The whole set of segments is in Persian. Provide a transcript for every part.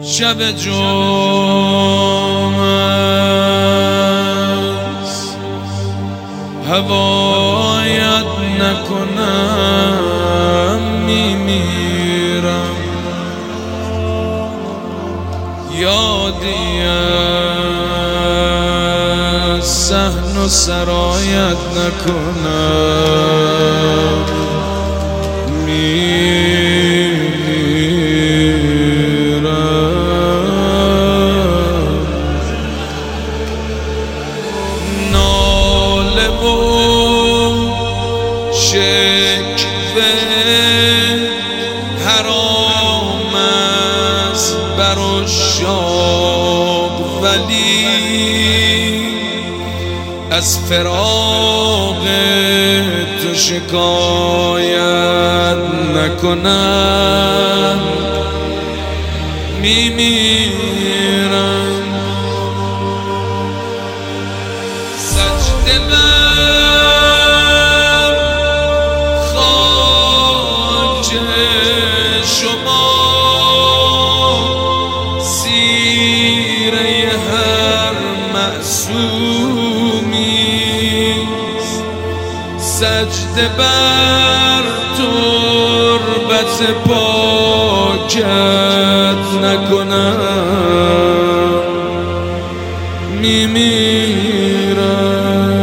شب جمعه است، هوایت نکنم میمیرم، یادی از صحن و سرایت نکنم شکوه حرام است بر عشاق، ولی از فراق تو شکایت نکنم میمیرم. سجده شما سیره هر معصومی، سجده بر تربت پاکت نکنم میمیرم.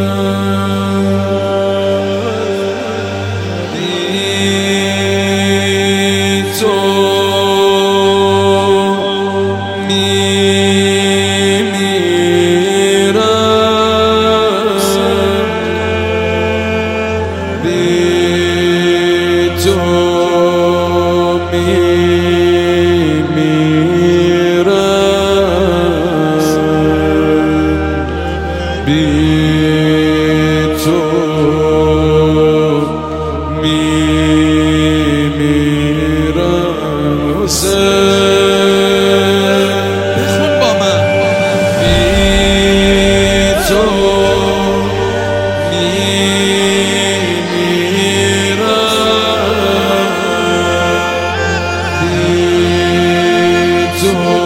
بخون با من. بی تو میمیرم، بی تو